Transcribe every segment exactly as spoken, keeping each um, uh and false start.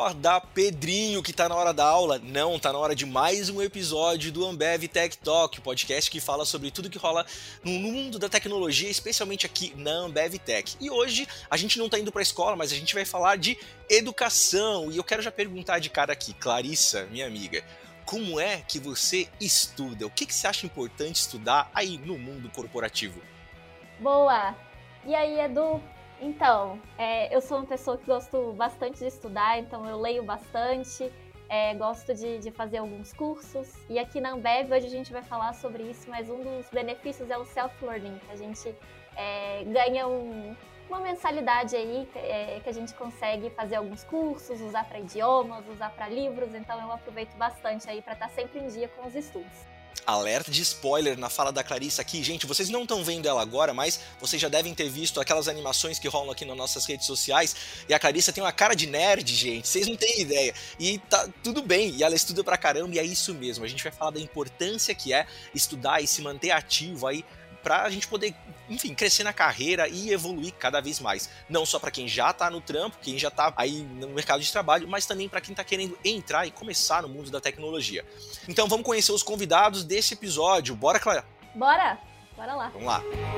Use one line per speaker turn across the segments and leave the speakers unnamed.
Acorda, Pedrinho, que tá na hora da aula. Não, tá na hora de mais um episódio do Ambev Tech Talk, o podcast que fala sobre tudo que rola no mundo da tecnologia, especialmente aqui na Ambev Tech. E hoje a gente não tá indo pra escola, mas a gente vai falar de educação. E eu quero já perguntar de cara aqui, Clarissa, minha amiga, como é que você estuda? O que, que você acha importante estudar aí no mundo corporativo?
Boa! E aí, Edu? Então, é, eu sou uma pessoa que gosto bastante de estudar, então eu leio bastante, é, gosto de, de fazer alguns cursos. E aqui na Ambev hoje a gente vai falar sobre isso, mas um dos benefícios é o self-learning, que a gente é, ganha um, uma mensalidade aí, é, que a gente consegue fazer alguns cursos, usar para idiomas, usar para livros, então eu aproveito bastante aí para estar sempre em dia com os estudos.
Alerta de spoiler na fala da Clarissa aqui. Gente, vocês não estão vendo ela agora, mas vocês já devem ter visto aquelas animações que rolam aqui nas nossas redes sociais. E a Clarissa tem uma cara de nerd, gente. Vocês não têm ideia. E tá tudo bem. E ela estuda pra caramba e é isso mesmo. A gente vai falar da importância que é estudar e se manter ativo aí pra gente poder, enfim, crescer na carreira e evoluir cada vez mais. Não só para quem já tá no trampo, quem já tá aí no mercado de trabalho, mas também para quem tá querendo entrar e começar no mundo da tecnologia. Então vamos conhecer os convidados desse episódio. Bora, Clara?
Bora! Bora lá!
Vamos lá!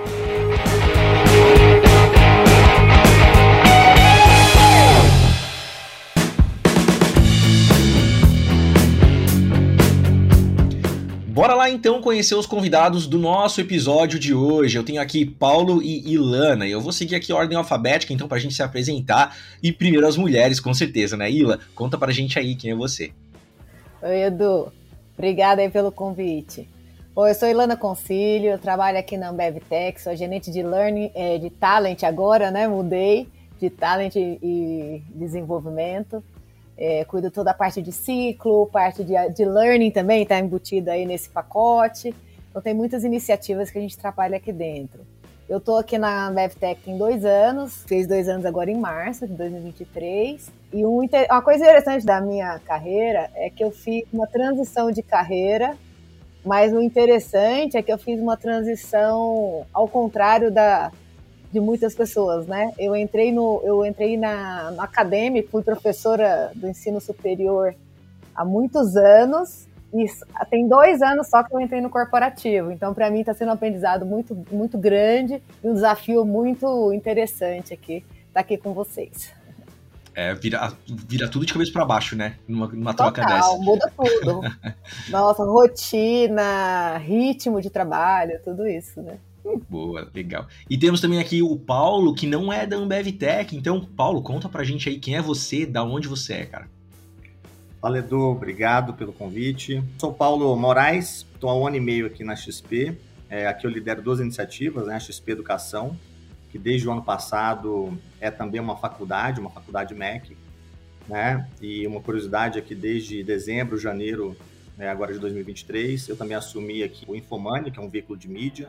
Bora lá então conhecer os convidados do nosso episódio de hoje. Eu tenho aqui Paulo e Ilana, e eu vou seguir aqui a ordem alfabética, então, pra gente se apresentar. E primeiro as mulheres, com certeza, né? Ila, conta pra gente aí quem é você.
Oi, Edu. Obrigada aí pelo convite. Bom, eu sou Ilana Concílio, eu trabalho aqui na Ambev Tech, sou gerente de Learning, é, de Talent agora, né? Mudei de Talent e Desenvolvimento. É, cuido toda a parte de ciclo, parte de, de learning também está embutida aí nesse pacote. Então tem muitas iniciativas que a gente trabalha aqui dentro. Eu estou aqui na Ambev Tech tem dois anos, fez dois anos agora em março de dois mil e vinte e três. E um, uma coisa interessante da minha carreira é que eu fiz uma transição de carreira, mas o interessante é que eu fiz uma transição ao contrário da... de muitas pessoas, né? Eu entrei no, eu entrei na, no acadêmico, fui professora do ensino superior há muitos anos e tem dois anos só que eu entrei no corporativo. Então, para mim, está sendo um aprendizado muito, muito grande e um desafio muito interessante aqui, estar aqui com vocês.
É, vira, vira tudo de cabeça para baixo, né? Numa, numa troca
Total,
dessa.
Muda tudo. Nossa, rotina, ritmo de trabalho, tudo isso, né?
Boa, legal. E temos também aqui o Paulo, que não é da Ambev Tech. Então, Paulo, conta pra gente aí quem é você, da onde você é, cara.
Fala, Edu, obrigado pelo convite. Sou Paulo Moraes, estou há um ano e meio aqui na X P. É, aqui eu lidero duas iniciativas, né? A X P Educação, que desde o ano passado é também uma faculdade, uma faculdade M E C, né? E uma curiosidade é que desde dezembro, janeiro, né, agora de dois mil e vinte e três, eu também assumi aqui o Infomani, que é um veículo de mídia,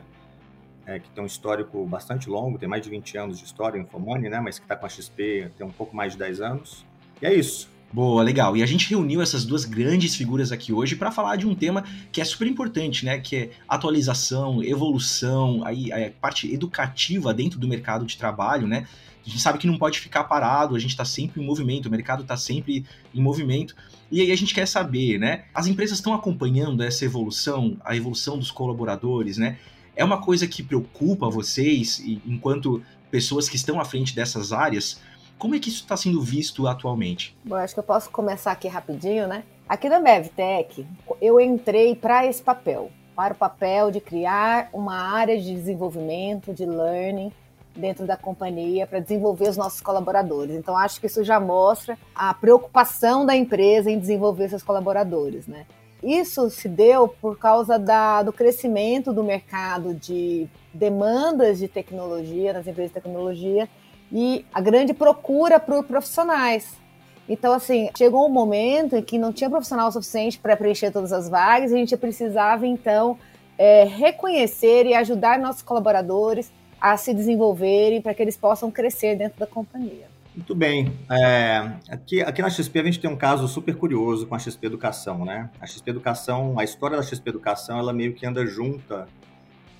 É, que tem um histórico bastante longo, tem mais de vinte anos de história, o Infomani, né? Mas que está com a X P tem um pouco mais de dez anos. E é isso.
Boa, legal. E a gente reuniu essas duas grandes figuras aqui hoje para falar de um tema que é super importante, né? Que é atualização, evolução, aí, a parte educativa dentro do mercado de trabalho, né? A gente sabe que não pode ficar parado, a gente está sempre em movimento, o mercado está sempre em movimento. E aí a gente quer saber, né? As empresas estão acompanhando essa evolução, a evolução dos colaboradores, né? É uma coisa que preocupa vocês, enquanto pessoas que estão à frente dessas áreas? Como é que isso está sendo visto atualmente?
Bom, acho que eu posso começar aqui rapidinho, né? Aqui na Ambev Tech, eu entrei para esse papel, para o papel de criar uma área de desenvolvimento, de learning, dentro da companhia, para desenvolver os nossos colaboradores. Então, acho que isso já mostra a preocupação da empresa em desenvolver seus colaboradores, né? Isso se deu por causa da, do crescimento do mercado de demandas de tecnologia, nas empresas de tecnologia, e a grande procura por profissionais. Então, assim, chegou um momento em que não tinha profissional suficiente para preencher todas as vagas, e a gente precisava, então, é, reconhecer e ajudar nossos colaboradores a se desenvolverem para que eles possam crescer dentro da companhia.
Muito bem. É, aqui, aqui na X P a gente tem um caso super curioso com a X P Educação, né? A X P Educação, a história da X P Educação, ela meio que anda junta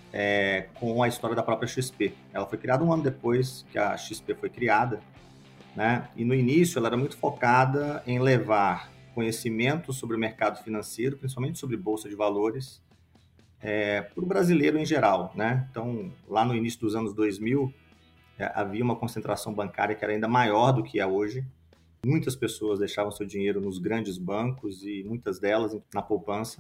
é, com a história da própria X P. Ela foi criada um ano depois que a X P foi criada, né? E no início ela era muito focada em levar conhecimento sobre o mercado financeiro, principalmente sobre bolsa de valores, é, para o brasileiro em geral, né? Então, lá no início dos anos dois mil, é, havia uma concentração bancária que era ainda maior do que é hoje. Muitas pessoas deixavam seu dinheiro nos grandes bancos e muitas delas na poupança.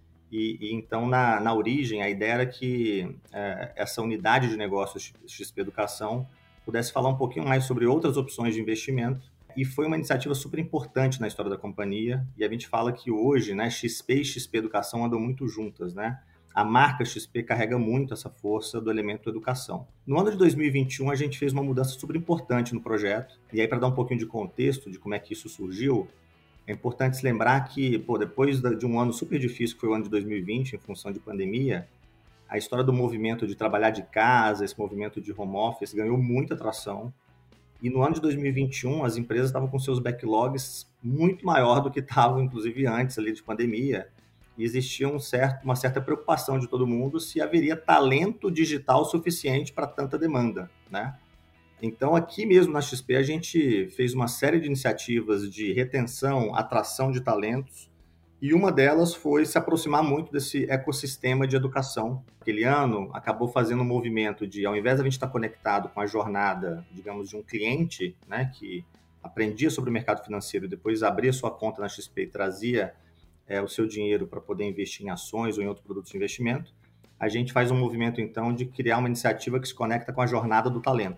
E, e então, na, na origem, a ideia era que é, essa unidade de negócios X P Educação pudesse falar um pouquinho mais sobre outras opções de investimento. E foi uma iniciativa super importante na história da companhia. E a gente fala que hoje, né, X P e X P Educação andam muito juntas, né? A marca X P carrega muito essa força do elemento educação. No ano de dois mil e vinte e um, a gente fez uma mudança super importante no projeto. E aí, para dar um pouquinho de contexto de como é que isso surgiu, é importante se lembrar que, pô, depois de um ano super difícil, que foi o ano de dois mil e vinte, em função de pandemia, a história do movimento de trabalhar de casa, esse movimento de home office, ganhou muita atração. E no ano de dois mil e vinte e um, as empresas estavam com seus backlogs muito maior do que estavam, inclusive, antes ali de pandemia. E existia um certo, uma certa preocupação de todo mundo se haveria talento digital suficiente para tanta demanda, né? Então, aqui mesmo na X P, a gente fez uma série de iniciativas de retenção, atração de talentos, e uma delas foi se aproximar muito desse ecossistema de educação. Aquele ano, acabou fazendo um movimento de, ao invés de a gente estar conectado com a jornada, digamos, de um cliente, né, que aprendia sobre o mercado financeiro e depois abria sua conta na X P e trazia é, o seu dinheiro para poder investir em ações ou em outros produtos de investimento, a gente faz um movimento, então, de criar uma iniciativa que se conecta com a jornada do talento.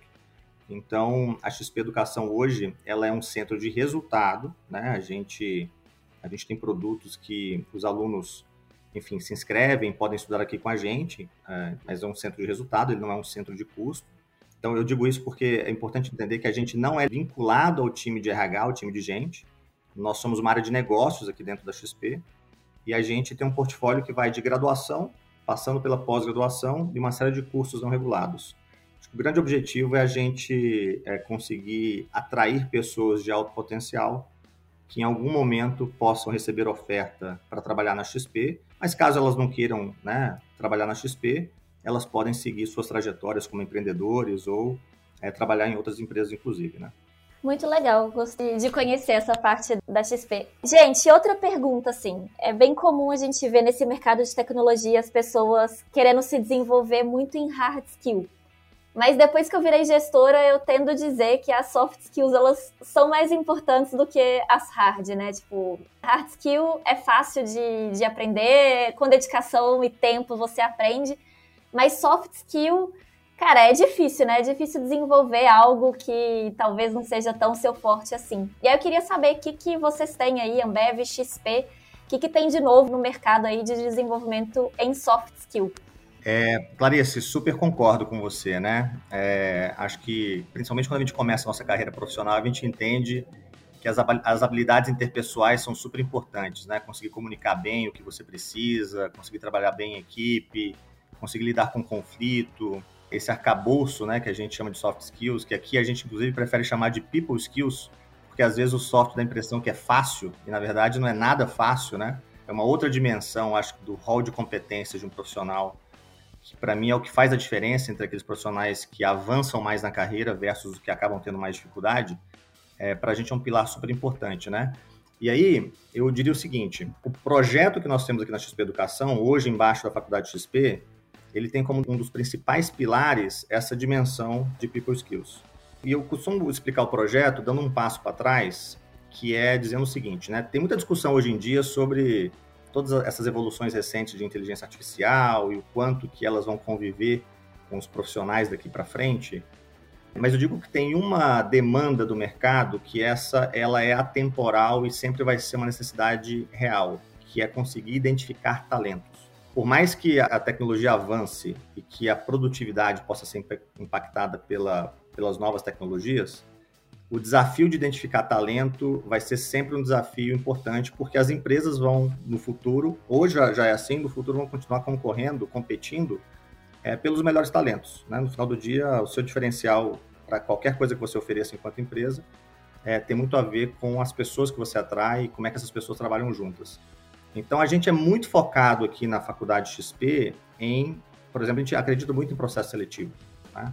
Então, a X P Educação hoje, ela é um centro de resultado, né? A gente, a gente tem produtos que os alunos, enfim, se inscrevem, podem estudar aqui com a gente, é, mas é um centro de resultado, ele não é um centro de custo. Então, eu digo isso porque é importante entender que a gente não é vinculado ao time de R H, ao time de gente. Nós somos uma área de negócios aqui dentro da X P e a gente tem um portfólio que vai de graduação, passando pela pós-graduação e uma série de cursos não regulados. O grande objetivo é a gente é, conseguir atrair pessoas de alto potencial que em algum momento possam receber oferta para trabalhar na X P, mas caso elas não queiram, né, trabalhar na X P, elas podem seguir suas trajetórias como empreendedores ou é, trabalhar em outras empresas, inclusive, né?
Muito legal, gostei de conhecer essa parte da X P. Gente, outra pergunta, assim, é bem comum a gente ver nesse mercado de tecnologia as pessoas querendo se desenvolver muito em hard skill. Mas depois que eu virei gestora, eu tendo a dizer que as soft skills, elas são mais importantes do que as hard, né? Tipo, hard skill é fácil de, de aprender, com dedicação e tempo você aprende, mas soft skill, cara, é difícil, né? É difícil desenvolver algo que talvez não seja tão seu forte assim. E aí eu queria saber o que, que vocês têm aí, Ambev, X P, o que, que tem de novo no mercado aí de desenvolvimento em soft skill.
É, Clarice, super concordo com você, né? É, acho que, principalmente quando a gente começa a nossa carreira profissional, a gente entende que as, as habilidades interpessoais são super importantes, né? Conseguir comunicar bem o que você precisa, conseguir trabalhar bem em equipe, conseguir lidar com conflito, esse arcabouço, né, que a gente chama de soft skills, que aqui a gente, inclusive, prefere chamar de people skills, porque às vezes o soft dá a impressão que é fácil, e na verdade não é nada fácil, né? É uma outra dimensão, acho, do rol de competências de um profissional, que para mim é o que faz a diferença entre aqueles profissionais que avançam mais na carreira versus os que acabam tendo mais dificuldade. É, para a gente é um pilar super importante, né? E aí, eu diria o seguinte, o projeto que nós temos aqui na X P Educação, hoje embaixo da Faculdade X P, ele tem como um dos principais pilares essa dimensão de people skills. E eu costumo explicar o projeto dando um passo para trás, que é dizendo o seguinte, né? Tem muita discussão hoje em dia sobre todas essas evoluções recentes de inteligência artificial e o quanto que elas vão conviver com os profissionais daqui para frente. Mas eu digo que tem uma demanda do mercado que essa ela é atemporal e sempre vai ser uma necessidade real, que é conseguir identificar talentos. Por mais que a tecnologia avance e que a produtividade possa ser impactada pela, pelas novas tecnologias, o desafio de identificar talento vai ser sempre um desafio importante, porque as empresas vão, no futuro, hoje já é assim, no futuro vão continuar concorrendo, competindo é, pelos melhores talentos, né? No final do dia, o seu diferencial para qualquer coisa que você ofereça enquanto empresa é, tem muito a ver com as pessoas que você atrai e como é que essas pessoas trabalham juntas. Então, a gente é muito focado aqui na Faculdade X P em, por exemplo, a gente acredita muito em processo seletivo, né?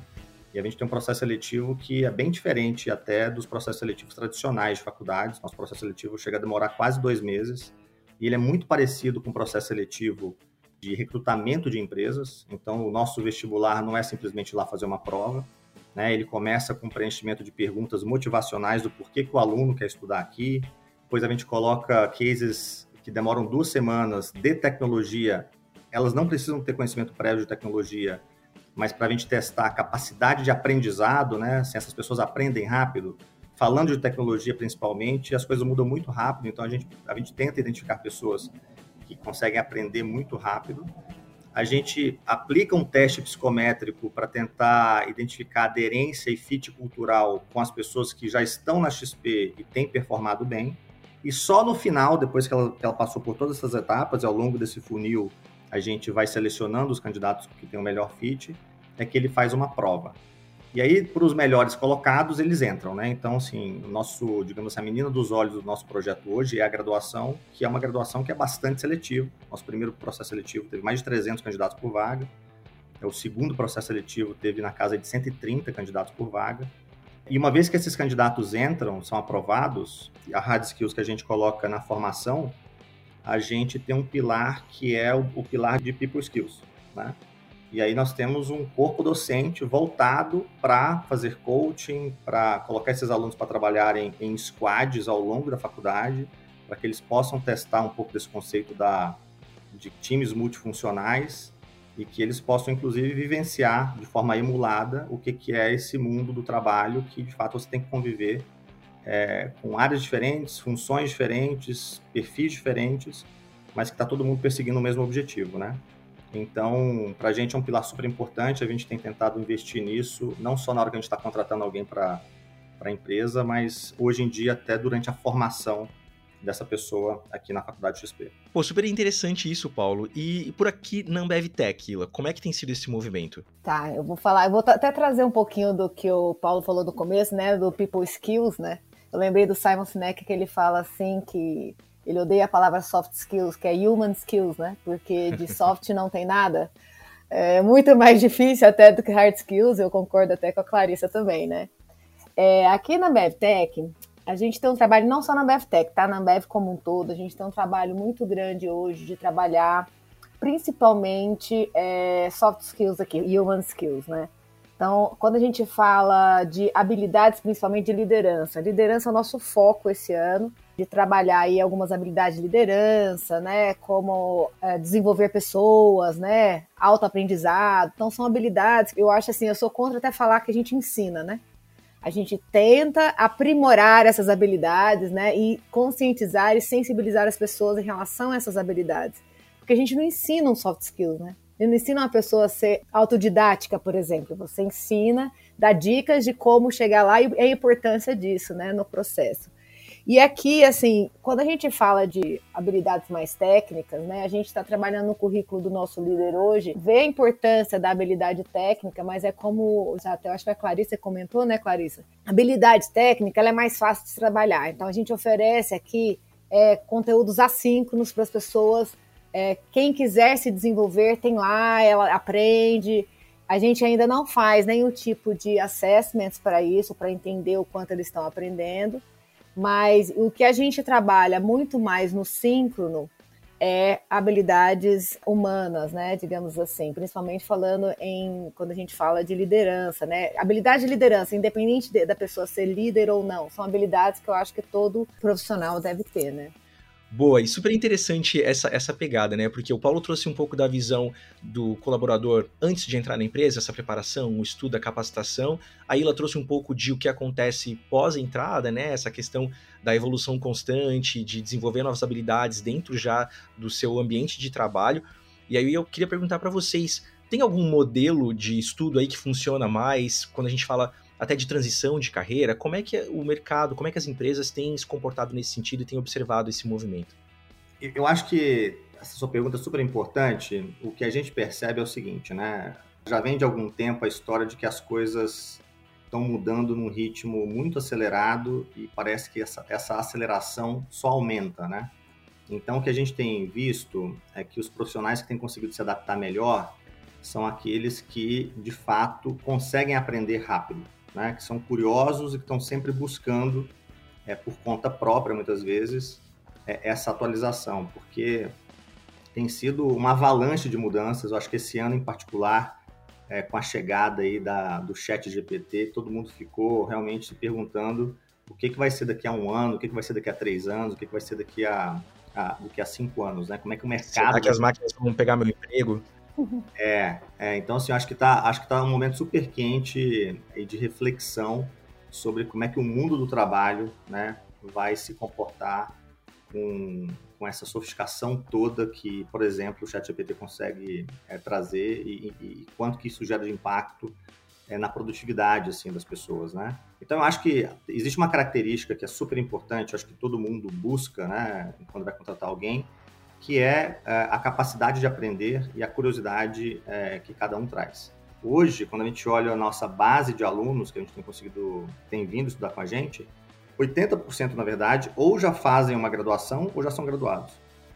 E a gente tem um processo seletivo que é bem diferente até dos processos seletivos tradicionais de faculdades. Nosso processo seletivo chega a demorar quase dois meses e ele é muito parecido com o processo seletivo de recrutamento de empresas. Então, o nosso vestibular não é simplesmente ir lá fazer uma prova, né? Ele começa com preenchimento de perguntas motivacionais do porquê que o aluno quer estudar aqui. Depois a gente coloca cases que demoram duas semanas de tecnologia. Elas não precisam ter conhecimento prévio de tecnologia, mas para a gente testar a capacidade de aprendizado, né? Se essas pessoas aprendem rápido, falando de tecnologia principalmente, as coisas mudam muito rápido, então a gente, a gente tenta identificar pessoas que conseguem aprender muito rápido. A gente aplica um teste psicométrico para tentar identificar aderência e fit cultural com as pessoas que já estão na X P e têm performado bem. E só no final, depois que ela, que ela passou por todas essas etapas, e ao longo desse funil, a gente vai selecionando os candidatos que têm o melhor fit, é que ele faz uma prova. E aí, para os melhores colocados, eles entram, né? Então, assim, o nosso, digamos assim, a menina dos olhos do nosso projeto hoje é a graduação, que é uma graduação que é bastante seletiva. Nosso primeiro processo seletivo teve mais de trezentos candidatos por vaga. O segundo processo seletivo teve na casa de cento e trinta candidatos por vaga. E uma vez que esses candidatos entram, são aprovados, a hard skills que a gente coloca na formação, a gente tem um pilar que é o, o pilar de people skills, né? E aí nós temos um corpo docente voltado para fazer coaching, para colocar esses alunos para trabalharem em squads ao longo da faculdade, para que eles possam testar um pouco desse conceito da, de times multifuncionais e que eles possam, inclusive, vivenciar de forma emulada o que, que é esse mundo do trabalho que, de fato, você tem que conviver é, com áreas diferentes, funções diferentes, perfis diferentes, mas que está todo mundo perseguindo o mesmo objetivo, né? Então, para a gente é um pilar super importante, a gente tem tentado investir nisso, não só na hora que a gente está contratando alguém para a empresa, mas hoje em dia até durante a formação dessa pessoa aqui na Faculdade X P.
Pô, super interessante isso, Paulo. E por aqui na Ambev Tech, Ila, como é que tem sido esse movimento?
Tá, eu vou falar, eu vou até trazer um pouquinho do que o Paulo falou no começo, né, do people skills, né? Eu lembrei do Simon Sinek que ele fala assim que ele odeia a palavra soft skills, que é human skills, né? Porque de soft não tem nada. É muito mais difícil até do que hard skills, eu concordo até com a Clarissa também, né? É, aqui na Ambev Tech, a gente tem um trabalho, não só na Ambev Tech, tá? Na Ambev como um todo, a gente tem um trabalho muito grande hoje de trabalhar principalmente é, soft skills aqui, human skills, né? Então, quando a gente fala de habilidades, principalmente de liderança, liderança é o nosso foco esse ano, de trabalhar aí algumas habilidades de liderança, né, como é, desenvolver pessoas, né, autoaprendizado. Então, são habilidades, eu acho assim, eu sou contra até falar que a gente ensina, né? A gente tenta aprimorar essas habilidades, né, e conscientizar e sensibilizar as pessoas em relação a essas habilidades. Porque a gente não ensina um soft skills, né? Ele não ensina uma pessoa a ser autodidática, por exemplo. Você ensina, dá dicas de como chegar lá e a importância disso, né, no processo. E aqui, assim, quando a gente fala de habilidades mais técnicas, né, a gente está trabalhando no currículo do nosso líder hoje, vê a importância da habilidade técnica, mas é como, já até eu acho que a Clarissa comentou, né, Clarissa? A habilidade técnica, ela é mais fácil de trabalhar. Então, a gente oferece aqui é, conteúdos assíncronos para as pessoas. É, quem quiser se desenvolver, tem lá, ela aprende. A gente ainda não faz nenhum tipo de assessments para isso, para entender o quanto eles estão aprendendo. Mas o que a gente trabalha muito mais no síncrono é habilidades humanas, né, digamos assim, principalmente falando em, quando a gente fala de liderança, né, habilidade de liderança, independente de, da pessoa ser líder ou não, são habilidades que eu acho que todo profissional deve ter, né.
Boa, e super interessante essa, essa pegada, né? Porque o Paulo trouxe um pouco da visão do colaborador antes de entrar na empresa, essa preparação, o estudo, a capacitação. A Ila trouxe um pouco de o que acontece pós-entrada, né? Essa questão da evolução constante, de desenvolver novas habilidades dentro já do seu ambiente de trabalho. E aí eu queria perguntar para vocês, tem algum modelo de estudo aí que funciona mais quando a gente fala até de transição de carreira? Como é que o mercado, como é que as empresas têm se comportado nesse sentido e têm observado esse movimento?
Eu acho que essa sua pergunta é super importante. O que a gente percebe é o seguinte, né? Já vem de algum tempo a história de que as coisas estão mudando num ritmo muito acelerado e parece que essa, essa aceleração só aumenta, né? Então, o que a gente tem visto é que os profissionais que têm conseguido se adaptar melhor, são aqueles que, de fato, conseguem aprender rápido, né? Que são curiosos e que estão sempre buscando, é, por conta própria, muitas vezes, é, essa atualização, porque tem sido uma avalanche de mudanças. Eu acho que esse ano, em particular, é, com a chegada aí da, do chat G P T, todo mundo ficou realmente se perguntando o que, que vai ser daqui a um ano, o que, que vai ser daqui a três anos, o que, que vai ser daqui a, a, daqui a cinco anos, né? Como é que o mercado...
Será que as máquinas vão pegar meu emprego?
É, é, então assim, acho que tá, acho que tá um momento super quente aí de reflexão sobre como é que o mundo do trabalho, né, vai se comportar com, com essa sofisticação toda que, por exemplo, o ChatGPT consegue é, trazer e, e, e quanto que isso gera de impacto é, na produtividade, assim, das pessoas, né? Então, eu acho que existe uma característica que é super importante, acho que todo mundo busca, né, quando vai contratar alguém, que é a capacidade de aprender e a curiosidade é, que cada um traz. Hoje, quando a gente olha a nossa base de alunos que a gente tem conseguido, tem vindo estudar com a gente, oitenta por cento, na verdade, ou já fazem uma graduação ou já são graduados.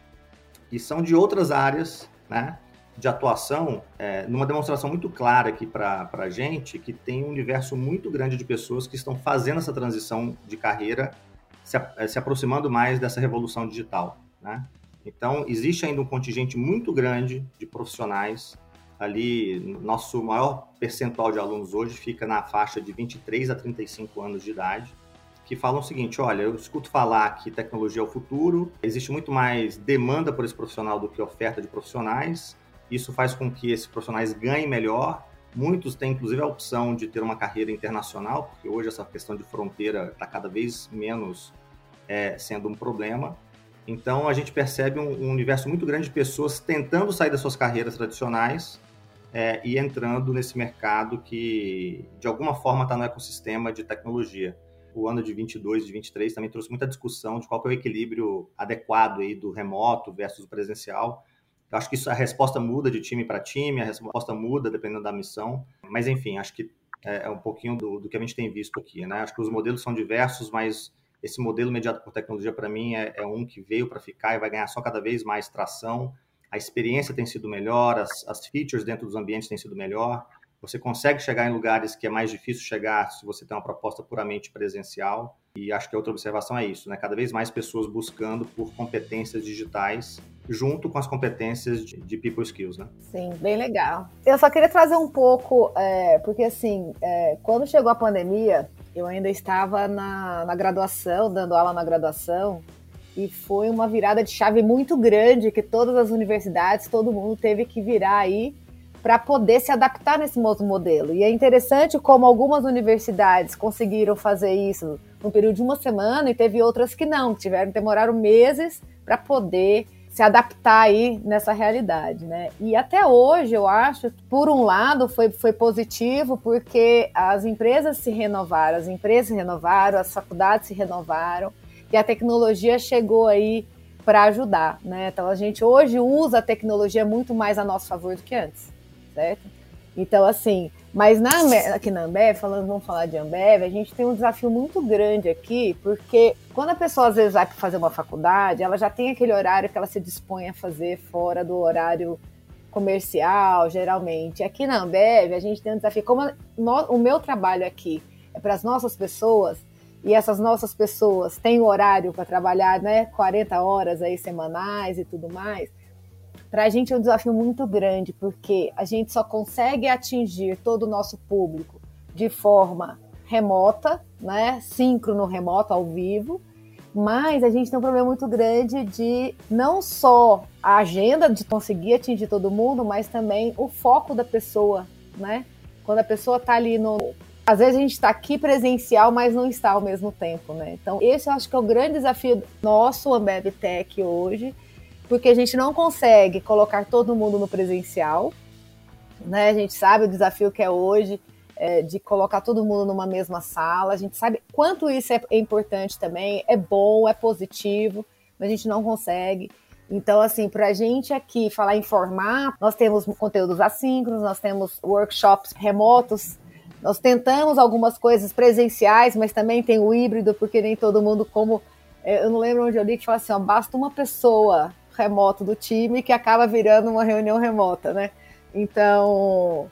E são de outras áreas, né, de atuação, é, numa demonstração muito clara aqui para a gente, que tem um universo muito grande de pessoas que estão fazendo essa transição de carreira, se, se aproximando mais dessa revolução digital, né? Então, existe ainda um contingente muito grande de profissionais ali. Nosso maior percentual de alunos hoje fica na faixa de vinte e três a trinta e cinco anos de idade, que falam o seguinte: olha, eu escuto falar que tecnologia é o futuro, existe muito mais demanda por esse profissional do que oferta de profissionais, isso faz com que esses profissionais ganhem melhor. Muitos têm, inclusive, a opção de ter uma carreira internacional, porque hoje essa questão de fronteira está cada vez menos é, sendo um problema. Então, a gente percebe um, um universo muito grande de pessoas tentando sair das suas carreiras tradicionais é, e entrando nesse mercado que, de alguma forma, está no ecossistema de tecnologia. O ano de vinte e dois, de vinte e três, também trouxe muita discussão de qual que é o equilíbrio adequado aí do remoto versus o presencial. Eu acho que isso, a resposta muda de time para time, a resposta muda dependendo da missão. Mas, enfim, acho que é, é um pouquinho do, do que a gente tem visto aqui, né? Acho que os modelos são diversos, mas... esse modelo mediado por tecnologia, para mim, é, é um que veio para ficar e vai ganhar só cada vez mais tração. A experiência tem sido melhor, as, as features dentro dos ambientes têm sido melhor. Você consegue chegar em lugares que é mais difícil chegar se você tem uma proposta puramente presencial. E acho que a outra observação é isso, né? Cada vez mais pessoas buscando por competências digitais junto com as competências de, de people skills, né?
Sim, bem legal. Eu só queria trazer um pouco, é, porque assim, é, quando chegou a pandemia, eu ainda estava na, na graduação, dando aula na graduação, e foi uma virada de chave muito grande que todas as universidades, todo mundo teve que virar aí para poder se adaptar nesse novo modelo. E é interessante como algumas universidades conseguiram fazer isso num período de uma semana e teve outras que não, que tiveram, demoraram meses para poder se adaptar aí nessa realidade, né? E até hoje, eu acho, por um lado, foi, foi positivo, porque as empresas se renovaram, as empresas se renovaram, as faculdades se renovaram, e a tecnologia chegou aí para ajudar, né? Então, a gente hoje usa a tecnologia muito mais a nosso favor do que antes, certo? Então, assim, mas na, aqui na Ambev, falando, vamos falar de Ambev, a gente tem um desafio muito grande aqui, porque quando a pessoa às vezes vai para fazer uma faculdade, ela já tem aquele horário que ela se dispõe a fazer fora do horário comercial, geralmente. Aqui na Ambev, a gente tem um desafio, como no, o meu trabalho aqui é para as nossas pessoas, e essas nossas pessoas têm o horário para trabalhar, né, quarenta horas aí semanais e tudo mais, para a gente é um desafio muito grande, porque a gente só consegue atingir todo o nosso público de forma remota, né, síncrono remoto, ao vivo, mas a gente tem um problema muito grande de não só a agenda de conseguir atingir todo mundo, mas também o foco da pessoa, né? Quando a pessoa está ali no... Às vezes a gente está aqui presencial, mas não está ao mesmo tempo, né? Então esse eu acho que é o grande desafio nosso, Ambev Tech, hoje, porque a gente não consegue colocar todo mundo no presencial, né? A gente sabe o desafio que é hoje, é, de colocar todo mundo numa mesma sala, a gente sabe quanto isso é importante também, é bom, é positivo, mas a gente não consegue. Então, assim, para a gente aqui falar em formato, nós temos conteúdos assíncronos, nós temos workshops remotos, nós tentamos algumas coisas presenciais, mas também tem o híbrido, porque nem todo mundo, como... Eu não lembro onde eu li que fala assim, ó, basta uma pessoa remoto do time que acaba virando uma reunião remota, né? Então,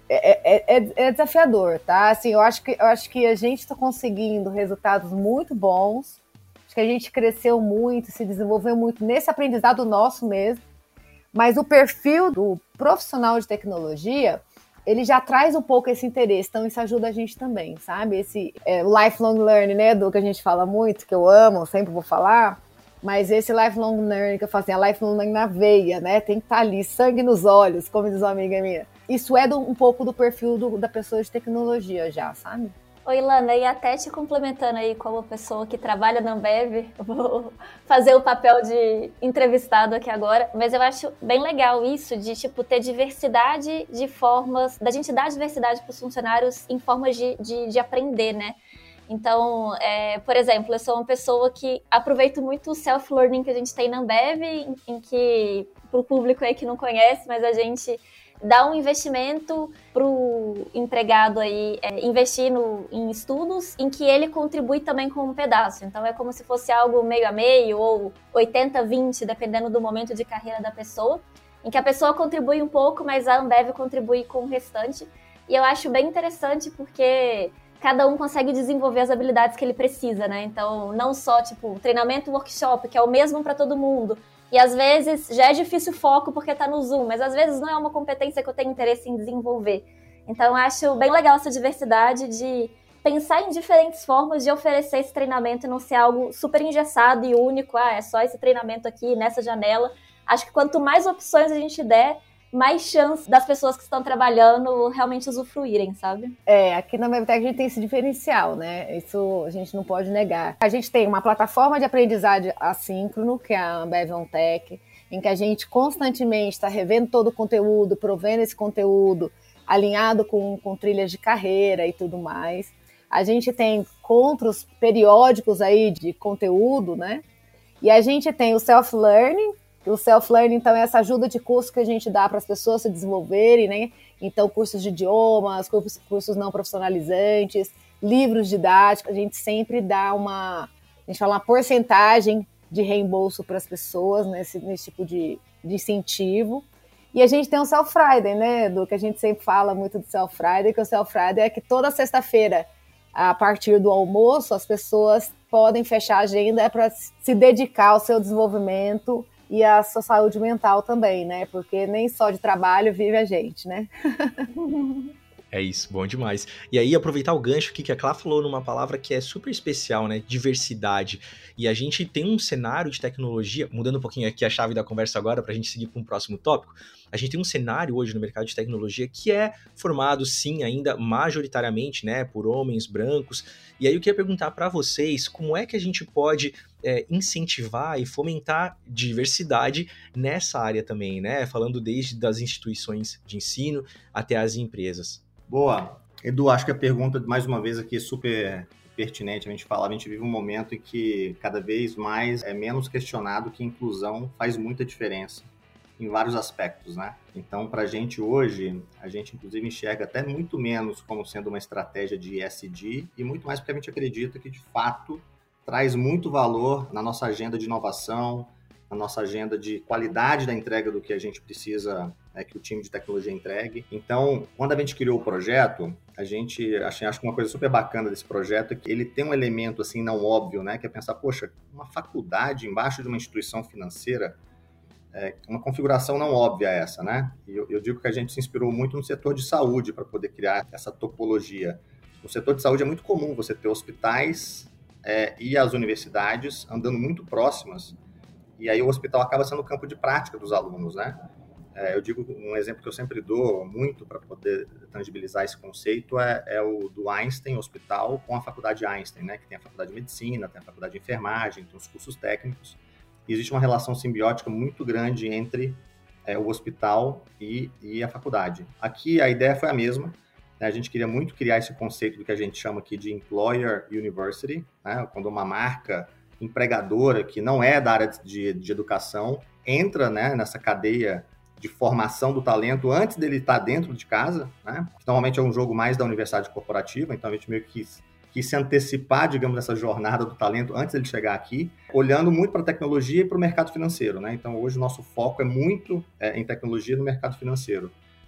é, é, é desafiador, tá? Assim, eu acho que, eu acho que a gente está conseguindo resultados muito bons, acho que a gente cresceu muito, se desenvolveu muito nesse aprendizado nosso mesmo, mas o perfil do profissional de tecnologia, ele já traz um pouco esse interesse, então isso ajuda a gente também, sabe? Esse é, lifelong learning, né, Edu, que a gente fala muito, que eu amo, sempre vou falar, mas esse lifelong learning que eu falo assim, a lifelong learning na veia, né, tem que estar ali, sangue nos olhos, como diz uma amiga minha. Isso é do, um pouco do perfil do, da pessoa de tecnologia já, sabe?
Oi, Ilana, e até te complementando aí como pessoa que trabalha na Ambev, eu vou fazer o papel de entrevistado aqui agora, mas eu acho bem legal isso de, tipo, ter diversidade de formas, da gente dar diversidade para os funcionários em formas de, de, de aprender, né? Então, é, por exemplo, eu sou uma pessoa que aproveito muito o self-learning que a gente tem na Ambev, em, em que, para o público aí que não conhece, mas a gente dá um investimento para o empregado aí é, investir no, em estudos em que ele contribui também com um pedaço. Então, é como se fosse algo meio a meio ou oitenta a vinte, dependendo do momento de carreira da pessoa, em que a pessoa contribui um pouco, mas a Ambev contribui com o restante. E eu acho bem interessante porque cada um consegue desenvolver as habilidades que ele precisa, né? Então, não só, tipo, treinamento workshop, que é o mesmo para todo mundo. E, às vezes, já é difícil o foco porque tá no Zoom, mas, às vezes, não é uma competência que eu tenho interesse em desenvolver. Então, eu acho bem legal essa diversidade de pensar em diferentes formas de oferecer esse treinamento e não ser algo super engessado e único. Ah, é só esse treinamento aqui, nessa janela. Acho que quanto mais opções a gente der, mais chance das pessoas que estão trabalhando realmente usufruírem, sabe?
É, aqui na Ambevtech a gente tem esse diferencial, né? Isso a gente não pode negar. A gente tem uma plataforma de aprendizagem assíncrono, que é a Ambev On Tech, em que a gente constantemente está revendo todo o conteúdo, provendo esse conteúdo, alinhado com, com trilhas de carreira e tudo mais. A gente tem encontros periódicos aí de conteúdo, né? E a gente tem o self-learning. O self-learning, então, é essa ajuda de curso que a gente dá para as pessoas se desenvolverem, né? Então, cursos de idiomas, cursos, cursos não profissionalizantes, livros didáticos, a gente sempre dá uma, a gente fala uma porcentagem de reembolso para as pessoas nesse, nesse tipo de, de incentivo. E a gente tem o Self-Friday, né, Edu, que a gente sempre fala muito do Self-Friday, que o Self-Friday é que toda sexta-feira, a partir do almoço, as pessoas podem fechar a agenda para se dedicar ao seu desenvolvimento e a sua saúde mental também, né? Porque nem só de trabalho vive a gente, né?
É isso, bom demais. E aí, aproveitar o gancho aqui que a Clá falou numa palavra que é super especial, né? Diversidade. E a gente tem um cenário de tecnologia, mudando um pouquinho aqui a chave da conversa agora para a gente seguir para um próximo tópico, a gente tem um cenário hoje no mercado de tecnologia que é formado, sim, ainda majoritariamente, né, por homens brancos. E aí eu queria perguntar para vocês como é que a gente pode é, incentivar e fomentar diversidade nessa área também, né? Falando desde das instituições de ensino até as empresas.
Boa. Edu, acho que a pergunta, mais uma vez, aqui é super pertinente. A gente fala, a gente vive um momento em que cada vez mais é menos questionado que inclusão faz muita diferença em vários aspectos, né? Então, para a gente hoje, a gente inclusive enxerga até muito menos como sendo uma estratégia de E S G e muito mais porque a gente acredita que, de fato, traz muito valor na nossa agenda de inovação, na nossa agenda de qualidade da entrega do que a gente precisa, né, que o time de tecnologia entregue. Então, quando a gente criou o projeto, a gente, acho, acho que uma coisa super bacana desse projeto é que ele tem um elemento, assim, não óbvio, né, que é pensar, poxa, uma faculdade embaixo de uma instituição financeira, é uma configuração não óbvia essa, né? E eu, eu digo que a gente se inspirou muito no setor de saúde para poder criar essa topologia. No setor de saúde é muito comum você ter hospitais é, e as universidades andando muito próximas, e aí o hospital acaba sendo o campo de prática dos alunos, né? É, eu digo, um exemplo que eu sempre dou muito para poder tangibilizar esse conceito é, é o do Einstein Hospital com a Faculdade Einstein, né? Que tem a Faculdade de Medicina, tem a Faculdade de Enfermagem, tem os cursos técnicos. E existe uma relação simbiótica muito grande entre é, o hospital e, e a faculdade. Aqui a ideia foi a mesma, né? A gente queria muito criar esse conceito do que a gente chama aqui de Employer University, né? Quando uma marca empregadora que não é da área de, de educação entra, né, nessa cadeia de formação do talento antes dele estar dentro de casa, né? Normalmente é um jogo mais da universidade corporativa, então a gente meio que quis, quis se antecipar, digamos, nessa jornada do talento antes dele chegar aqui, olhando muito para a tecnologia e para o mercado financeiro, né? Então hoje o nosso foco é muito é, em tecnologia no mercado financeiro.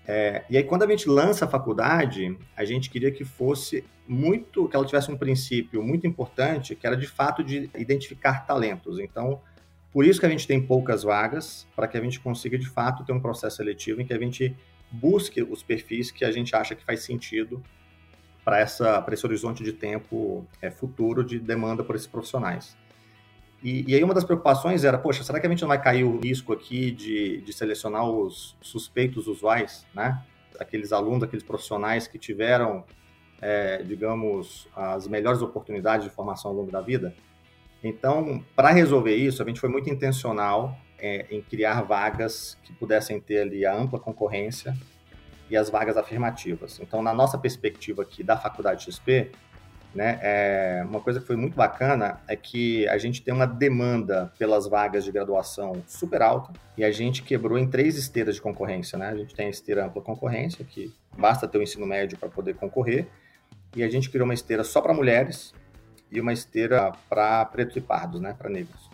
É, e aí, quando a gente lança a faculdade, a gente queria que fosse muito, que ela tivesse um princípio muito importante, que era de fato de identificar talentos. Então, por isso que a gente tem poucas vagas, para que a gente consiga de fato ter um processo seletivo em que a gente busque os perfis que a gente acha que faz sentido para essa, para esse horizonte de tempo é, futuro de demanda por esses profissionais. E, e aí uma das preocupações era, poxa, será que a gente não vai cair o risco aqui de, de selecionar os suspeitos usuais, né? Aqueles alunos, aqueles profissionais que tiveram, é, digamos, as melhores oportunidades de formação ao longo da vida? Então, para resolver isso, a gente foi muito intencional é, em criar vagas que pudessem ter ali a ampla concorrência e as vagas afirmativas. Então, na nossa perspectiva aqui da Faculdade X P, né, é, uma coisa que foi muito bacana é que a gente tem uma demanda pelas vagas de graduação super alta e a gente quebrou em três esteiras de concorrência, né? A gente tem a esteira ampla concorrência, que basta ter o ensino médio para poder concorrer, e a gente criou uma esteira só para mulheres e uma esteira para pretos e pardos, né, para negros.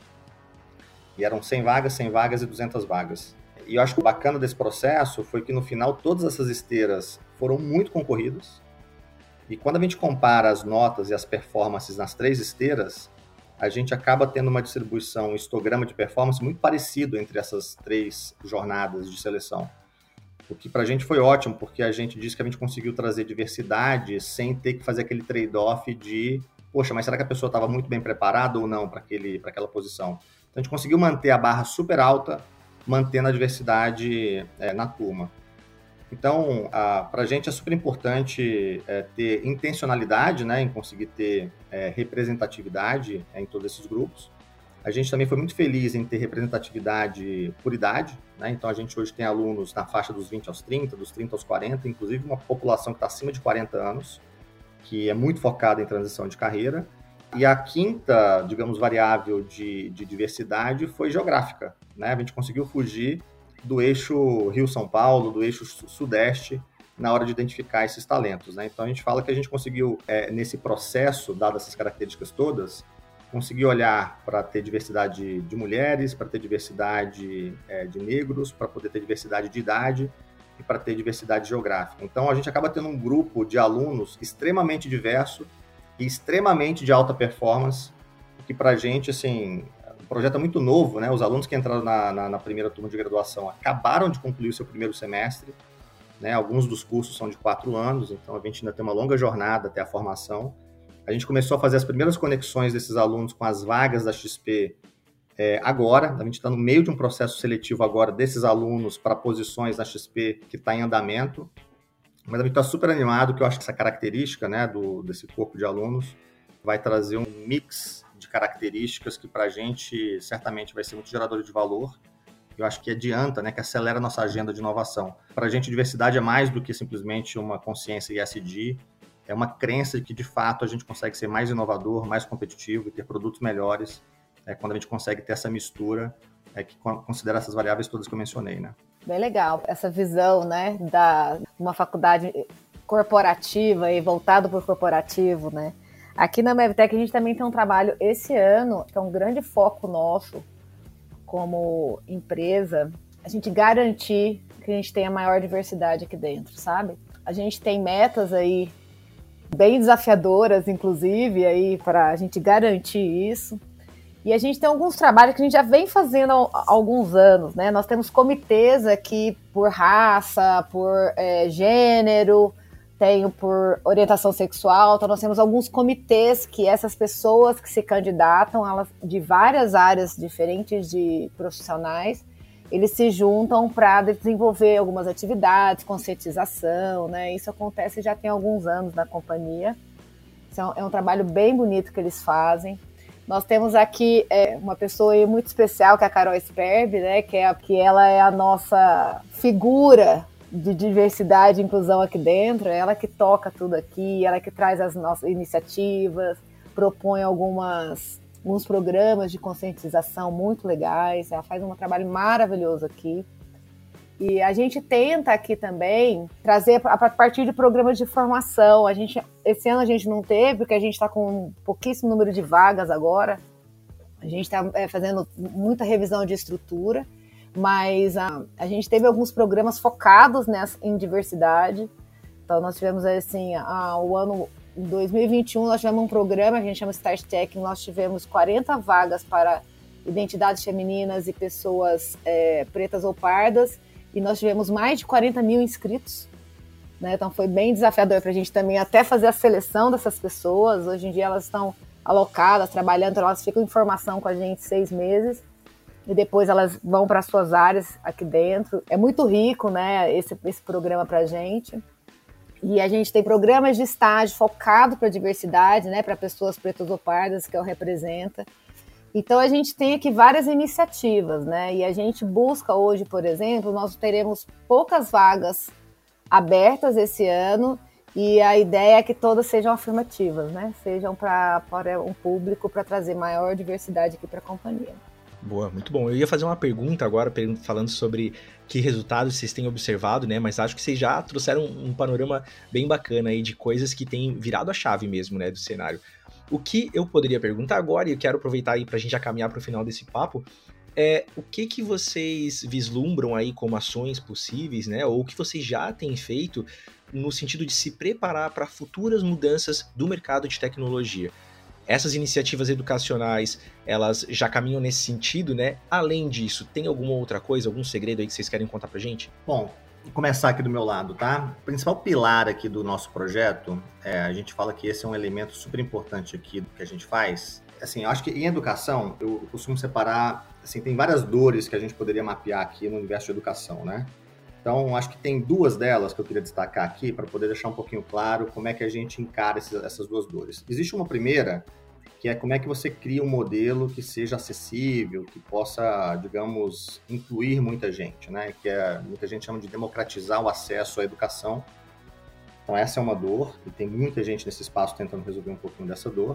E eram cem vagas, cem vagas e duzentas vagas. E eu acho que o bacana desse processo foi que no final todas essas esteiras foram muito concorridas. E quando a gente compara as notas e as performances nas três esteiras, a gente acaba tendo uma distribuição, um histograma de performance muito parecido entre essas três jornadas de seleção. O que para a gente foi ótimo, porque a gente disse que a gente conseguiu trazer diversidade sem ter que fazer aquele trade-off de, poxa, mas será que a pessoa estava muito bem preparada ou não para aquele, para aquela posição? Então a gente conseguiu manter a barra super alta, mantendo a diversidade é, na turma. Então, para a gente é super importante é, ter intencionalidade, né, em conseguir ter é, representatividade é, em todos esses grupos. A gente também foi muito feliz em ter representatividade por idade, né? Então a gente hoje tem alunos na faixa dos vinte aos trinta, dos trinta aos quarenta, inclusive uma população que está acima de quarenta anos, que é muito focada em transição de carreira. E a quinta, digamos, variável de, de diversidade foi geográfica, né? A gente conseguiu fugir do eixo Rio-São Paulo, do eixo Sudeste, na hora de identificar esses talentos, né? Então, a gente fala que a gente conseguiu, é, nesse processo, dadas essas características todas, conseguir olhar para ter diversidade de mulheres, para ter diversidade é, de negros, para poder ter diversidade de idade e para ter diversidade geográfica. Então, a gente acaba tendo um grupo de alunos extremamente diverso e extremamente de alta performance, que para a gente, assim, o projeto é muito novo, né? Os alunos que entraram na, na, na primeira turma de graduação acabaram de concluir o seu primeiro semestre, né? Alguns dos cursos são de quatro anos, então a gente ainda tem uma longa jornada até a formação. A gente começou a fazer as primeiras conexões desses alunos com as vagas da X P é, agora, a gente está no meio de um processo seletivo agora desses alunos para posições na X P que está em andamento, mas a gente está super animado, que eu acho que essa característica, né, do, desse corpo de alunos vai trazer um mix de características que para a gente certamente vai ser muito gerador de valor. Eu acho que adianta, né, que acelera a nossa agenda de inovação. Para a gente, diversidade é mais do que simplesmente uma consciência E S G, é uma crença de que, de fato, a gente consegue ser mais inovador, mais competitivo e ter produtos melhores é, quando a gente consegue ter essa mistura é, que considera essas variáveis todas que eu mencionei, né?
Bem legal, essa visão, né, da uma faculdade corporativa e voltado para o corporativo, né? Aqui na Mevtech a gente também tem um trabalho esse ano, que é um grande foco nosso como empresa, a gente garantir que a gente tenha maior diversidade aqui dentro, sabe? A gente tem metas aí bem desafiadoras, inclusive, aí para a gente garantir isso. E a gente tem alguns trabalhos que a gente já vem fazendo há alguns anos, né? Nós temos comitês aqui por raça, por é, gênero, tenho por orientação sexual, então nós temos alguns comitês que essas pessoas que se candidatam, elas de várias áreas diferentes de profissionais, eles se juntam para desenvolver algumas atividades, conscientização, né? Isso acontece já tem alguns anos na companhia. Então, é um trabalho bem bonito que eles fazem. Nós temos aqui é, uma pessoa aí muito especial, que é a Carol Sperb, né? Que, é, que ela é a nossa figura de diversidade e inclusão aqui dentro, é ela que toca tudo aqui, ela que traz as nossas iniciativas, propõe algumas, alguns programas de conscientização muito legais, ela faz um trabalho maravilhoso aqui. E a gente tenta aqui também trazer a partir de programas de formação. A gente, esse ano a gente não teve, porque a gente está com um pouquíssimo número de vagas agora. A gente está é, fazendo muita revisão de estrutura, mas a, a gente teve alguns programas focados nessa, em diversidade. Então, nós tivemos, assim, a, o ano dois mil e vinte e um, nós tivemos um programa, a gente chama Start Tech, nós tivemos quarenta vagas para identidades femininas e pessoas é, pretas ou pardas, e nós tivemos mais de quarenta mil inscritos, né? Então foi bem desafiador para a gente também até fazer a seleção dessas pessoas. Hoje em dia elas estão alocadas, trabalhando, então elas ficam em formação com a gente seis meses, e depois elas vão para as suas áreas aqui dentro. É muito rico, né, esse, esse programa para a gente. E a gente tem programas de estágio focado para a diversidade, né, para pessoas pretas ou pardas, que é o Representa. Então, a gente tem aqui várias iniciativas, né? E a gente busca hoje, por exemplo, nós teremos poucas vagas abertas esse ano, e a ideia é que todas sejam afirmativas, né? Sejam pra, para um público, para trazer maior diversidade aqui para a companhia.
Boa, muito bom. Eu ia fazer uma pergunta agora, falando sobre que resultados vocês têm observado, né? Mas acho que vocês já trouxeram um panorama bem bacana aí de coisas que têm virado a chave mesmo, né, do cenário. O que eu poderia perguntar agora, e eu quero aproveitar aí para a gente já caminhar para o final desse papo, é o que, que vocês vislumbram aí como ações possíveis, né? Ou o que vocês já têm feito no sentido de se preparar para futuras mudanças do mercado de tecnologia. Essas iniciativas educacionais, elas já caminham nesse sentido, né? Além disso, tem alguma outra coisa, algum segredo aí que vocês querem contar pra gente?
Bom, vou começar aqui do meu lado, tá? O principal pilar aqui do nosso projeto, é, a gente fala que esse é um elemento super importante aqui do que a gente faz. Assim, eu acho que em educação, eu costumo separar, assim, tem várias dores que a gente poderia mapear aqui no universo de educação, né? Então, acho que tem duas delas que eu queria destacar aqui para poder deixar um pouquinho claro como é que a gente encara esses, essas duas dores. Existe uma primeira, que é como é que você cria um modelo que seja acessível, que possa, digamos, incluir muita gente, né? Que é, muita gente chama de democratizar o acesso à educação. Então, essa é uma dor, e tem muita gente nesse espaço tentando resolver um pouquinho dessa dor.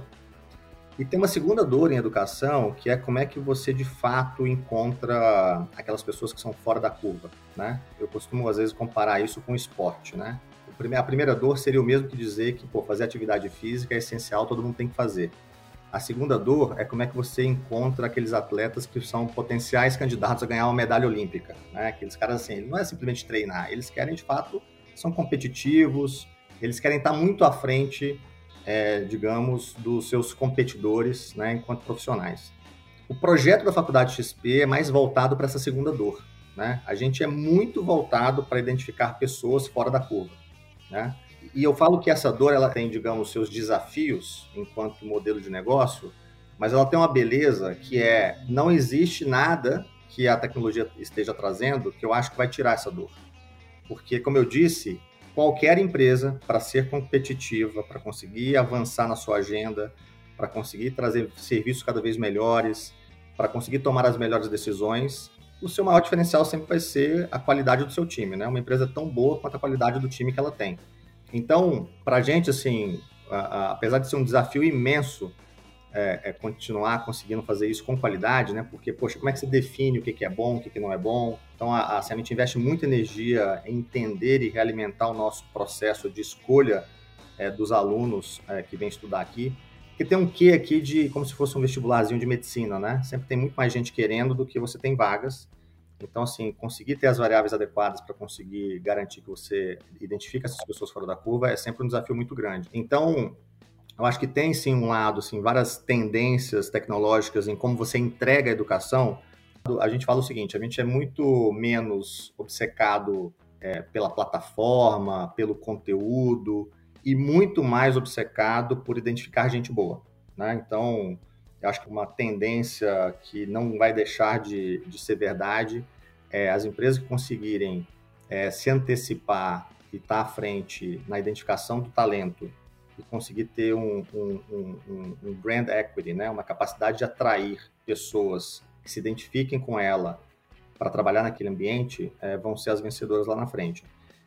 E tem uma segunda dor em educação, que é como é que você, de fato, encontra aquelas pessoas que são fora da curva, né? Eu costumo, às vezes, comparar isso com o esporte, né? A primeira dor seria o mesmo que dizer que, pô, fazer atividade física é essencial, todo mundo tem que fazer. A segunda dor é como é que você encontra aqueles atletas que são potenciais candidatos a ganhar uma medalha olímpica, né? Aqueles caras, assim, não é simplesmente treinar, eles querem, de fato, são competitivos, eles querem estar muito à frente, é, digamos, dos seus competidores, né, enquanto profissionais. O projeto da Faculdade X P é mais voltado para essa segunda dor, né? A gente é muito voltado para identificar pessoas fora da curva, né? E eu falo que essa dor, ela tem, digamos, seus desafios enquanto modelo de negócio, mas ela tem uma beleza que é, não existe nada que a tecnologia esteja trazendo que eu acho que vai tirar essa dor. Porque, como eu disse, qualquer empresa, para ser competitiva, para conseguir avançar na sua agenda, para conseguir trazer serviços cada vez melhores, para conseguir tomar as melhores decisões, o seu maior diferencial sempre vai ser a qualidade do seu time, né? Uma empresa tão boa quanto a qualidade do time que ela tem. Então, para a gente, assim, a, a, apesar de ser um desafio imenso, é, é continuar conseguindo fazer isso com qualidade, né? Porque, poxa, como é que você define o que, que é bom, o que, que não é bom? Então, a, a gente investe muita energia em entender e realimentar o nosso processo de escolha é, dos alunos é, que vêm estudar aqui. Porque tem um quê aqui de como se fosse um vestibularzinho de medicina, né? Sempre tem muito mais gente querendo do que você tem vagas. Então, assim, conseguir ter as variáveis adequadas para conseguir garantir que você identifique essas pessoas fora da curva é sempre um desafio muito grande. Então, eu acho que tem, sim, um lado, assim, várias tendências tecnológicas em como você entrega a educação. A gente fala o seguinte, a gente é muito menos obcecado é, pela plataforma, pelo conteúdo e muito mais obcecado por identificar gente boa, né? Então, eu acho que uma tendência que não vai deixar de, de ser verdade é as empresas que conseguirem é, se antecipar e estar à frente na identificação do talento e conseguir ter um, um, um, um brand equity, né? Uma capacidade de atrair pessoas que se identifiquem com ela para trabalhar naquele ambiente, é, vão ser as vencedoras lá na frente.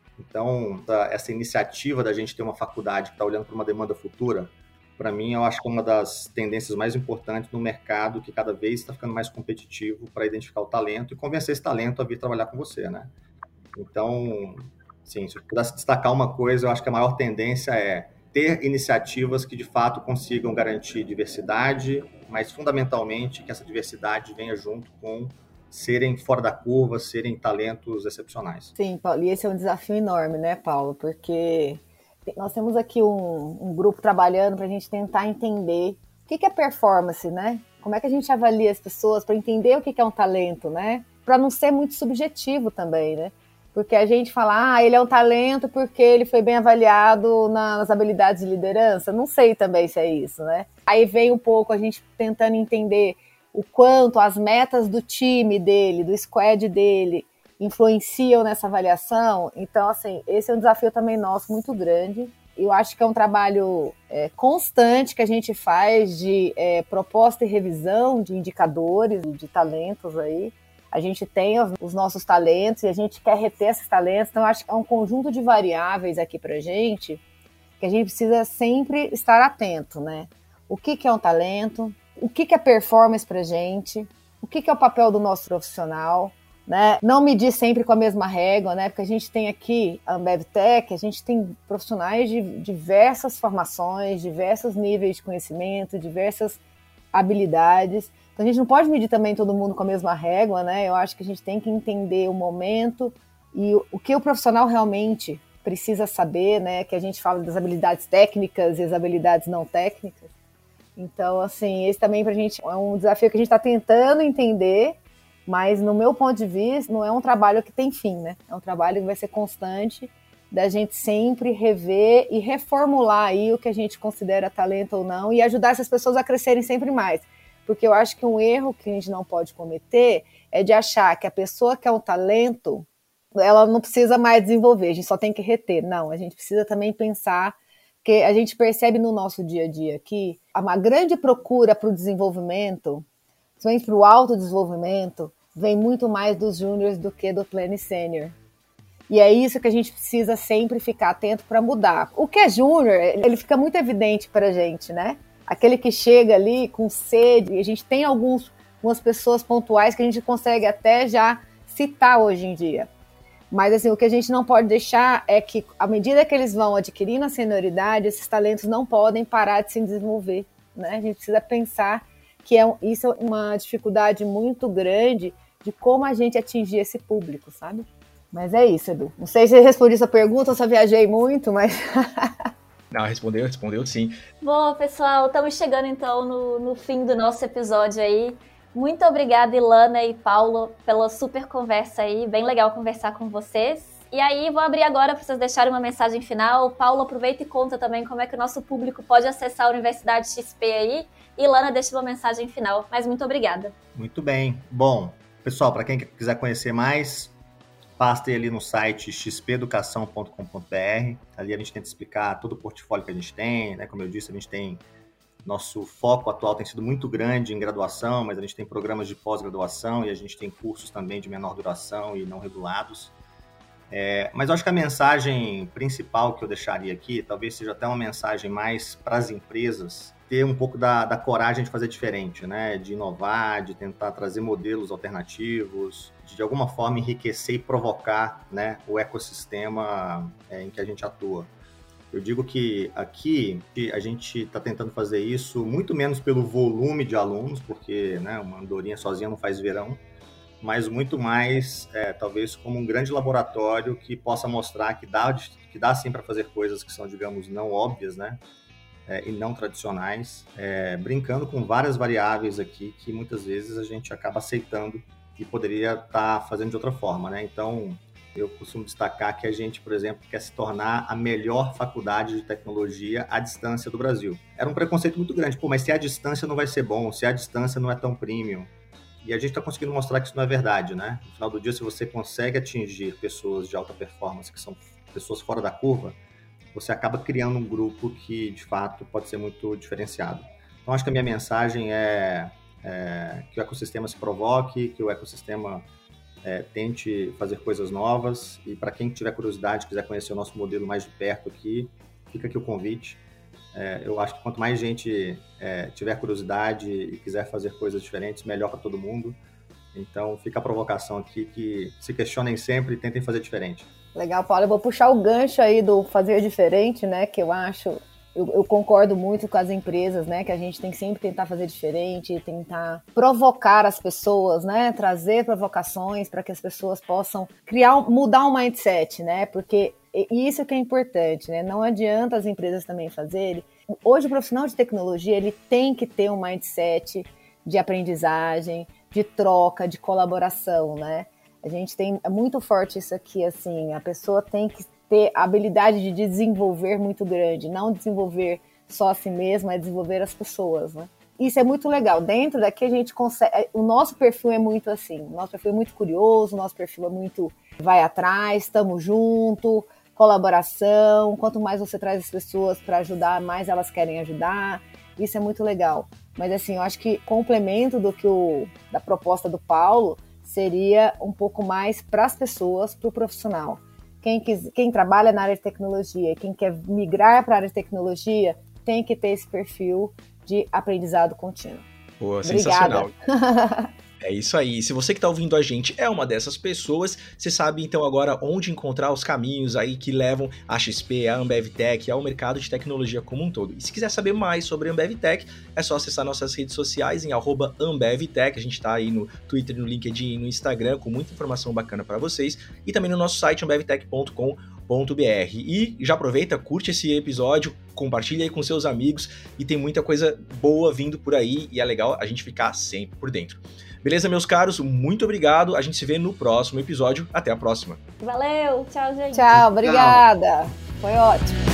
Então, essa iniciativa da gente ter uma faculdade que está olhando para uma demanda futura, para mim, eu acho que é uma das tendências mais importantes no mercado, que cada vez está ficando mais competitivo para identificar o talento e convencer esse talento a vir trabalhar com você, né? Então, sim, se eu pudesse destacar uma coisa, eu acho que a maior tendência é ter iniciativas que, de fato, consigam garantir diversidade, mas, fundamentalmente, que essa diversidade venha junto com serem fora da curva, serem talentos excepcionais.
Sim, Paulo, e esse é um desafio enorme, né, Paulo? Porque nós temos aqui um, um grupo trabalhando para a gente tentar entender o que, que é performance, né? Como é que a gente avalia as pessoas para entender o que, que é um talento, né? Para não ser muito subjetivo também, né? Porque a gente fala, ah, ele é um talento porque ele foi bem avaliado nas habilidades de liderança. Não sei também se é isso, né? Aí vem um pouco a gente tentando entender o quanto as metas do time dele, do squad dele, influenciam nessa avaliação. Então, assim, esse é um desafio também nosso muito grande. Eu acho que é um trabalho é, constante que a gente faz de é, proposta e revisão de indicadores, de talentos aí. A gente tem os, os nossos talentos e a gente quer reter esses talentos. Então, eu acho que é um conjunto de variáveis aqui pra gente que a gente precisa sempre estar atento, né? O que, que é um talento? O que, que é performance pra gente? O que, que é o papel do nosso profissional? Né? Não medir sempre com a mesma régua, né? Porque a gente tem aqui a Ambev Tech, a gente tem profissionais de diversas formações, diversos níveis de conhecimento, diversas habilidades. Então a gente não pode medir também todo mundo com a mesma régua, né? Eu acho que a gente tem que entender o momento e o, o que o profissional realmente precisa saber, né? Que a gente fala das habilidades técnicas e as habilidades não técnicas. Então, assim, esse também pra gente é um desafio que a gente está tentando entender, mas no meu ponto de vista não é um trabalho que tem fim, né? É um trabalho que vai ser constante, da gente sempre rever e reformular aí o que a gente considera talento ou não e ajudar essas pessoas a crescerem sempre mais. Porque eu acho que um erro que a gente não pode cometer é de achar que a pessoa que é um talento, ela não precisa mais desenvolver, a gente só tem que reter. Não, a gente precisa também pensar, que a gente percebe no nosso dia a dia que uma grande procura para o desenvolvimento, principalmente para o autodesenvolvimento, vem muito mais dos júniores do que do pleno e sênior. E é isso que a gente precisa sempre ficar atento para mudar. O que é júnior, ele fica muito evidente para a gente, né? Aquele que chega ali com sede, e a gente tem alguns, algumas pessoas pontuais que a gente consegue até já citar hoje em dia. Mas assim, o que a gente não pode deixar é que, à medida que eles vão adquirindo a senioridade, esses talentos não podem parar de se desenvolver, né? A gente precisa pensar que é, isso é uma dificuldade muito grande de como a gente atingir esse público, sabe? Mas é isso, Edu. Não sei se eu respondi essa pergunta, eu só viajei muito, mas...
Não, respondeu, respondeu sim.
Bom, pessoal, estamos chegando então no, no fim do nosso episódio aí. Muito obrigada, Ilana e Paulo, pela super conversa aí. Bem legal conversar com vocês. E aí, vou abrir agora para vocês deixarem uma mensagem final. Paulo, aproveita e conta também como é que o nosso público pode acessar a Universidade X P aí. E Ilana, deixa uma mensagem final. Mas muito obrigada.
Muito bem. Bom, pessoal, para quem quiser conhecer mais, basta ir ali no site x p educação ponto com ponto b r. Ali a gente tenta explicar todo o portfólio que a gente tem, né? Como eu disse, a gente tem... Nosso foco atual tem sido muito grande em graduação, mas a gente tem programas de pós-graduação e a gente tem cursos também de menor duração e não regulados. É, mas eu acho que a mensagem principal que eu deixaria aqui, talvez seja até uma mensagem mais para as empresas, ter um pouco da, da coragem de fazer diferente, né? De inovar, de tentar trazer modelos alternativos, de, de alguma forma enriquecer e provocar, né, o ecossistema é, em que a gente atua. Eu digo que aqui a gente está tentando fazer isso muito menos pelo volume de alunos, porque, né, uma andorinha sozinha não faz verão, mas muito mais, é, talvez, como um grande laboratório que possa mostrar que dá, que dá sim para fazer coisas que são, digamos, não óbvias, né, é, e não tradicionais, é, brincando com várias variáveis aqui que muitas vezes a gente acaba aceitando e poderia estar tá fazendo de outra forma, né? Então, eu costumo destacar que a gente, por exemplo, quer se tornar a melhor faculdade de tecnologia à distância do Brasil. Era um preconceito muito grande. Pô, mas se a distância não vai ser bom, se a distância não é tão premium. E a gente está conseguindo mostrar que isso não é verdade, né? No final do dia, se você consegue atingir pessoas de alta performance, que são pessoas fora da curva, você acaba criando um grupo que, de fato, pode ser muito diferenciado. Então, acho que a minha mensagem é, é que o ecossistema se provoque, que o ecossistema... É, tente fazer coisas novas e para quem tiver curiosidade, quiser conhecer o nosso modelo mais de perto aqui, fica aqui o convite. É, eu acho que quanto mais gente é, tiver curiosidade e quiser fazer coisas diferentes, melhor para todo mundo. Então fica a provocação aqui que se questionem sempre e tentem fazer diferente.
Legal, Paulo. Eu vou puxar o gancho aí do fazer diferente, né? Que eu acho Eu, eu concordo muito com as empresas, né, que a gente tem que sempre tentar fazer diferente, tentar provocar as pessoas, né, trazer provocações para que as pessoas possam criar, mudar um mindset, né, porque isso que é importante, né, não adianta as empresas também fazerem. Hoje o profissional de tecnologia, ele tem que ter um mindset de aprendizagem, de troca, de colaboração, né, a gente tem é muito forte isso aqui, assim, a pessoa tem que ter a habilidade de desenvolver muito grande, não desenvolver só a si mesma, é desenvolver as pessoas, né? Isso é muito legal. Dentro daqui a gente consegue... O nosso perfil é muito assim, o nosso perfil é muito curioso, o nosso perfil é muito vai atrás, estamos junto, colaboração, quanto mais você traz as pessoas para ajudar, mais elas querem ajudar, isso é muito legal. Mas assim, eu acho que complemento do que o, da proposta do Paulo seria um pouco mais para as pessoas, para o profissional. Quem, quis, quem trabalha na área de tecnologia, quem quer migrar para a área de tecnologia, tem que ter esse perfil de aprendizado contínuo.
Pô,
Obrigada.
Sensacional. É isso aí. Se você que está ouvindo a gente é uma dessas pessoas, você sabe então agora onde encontrar os caminhos aí que levam a X P, a AmbevTech, ao mercado de tecnologia como um todo. E se quiser saber mais sobre a AmbevTech, é só acessar nossas redes sociais em arroba AmbevTech. A gente está aí no Twitter, no LinkedIn e no Instagram com muita informação bacana para vocês. E também no nosso site ambevtech ponto com ponto b r. E já aproveita, curte esse episódio, compartilha aí com seus amigos e tem muita coisa boa vindo por aí e é legal a gente ficar sempre por dentro. Beleza, meus caros? Muito obrigado. A gente se vê no próximo episódio. Até a próxima.
Valeu, tchau, gente.
Tchau, obrigada. Foi ótimo.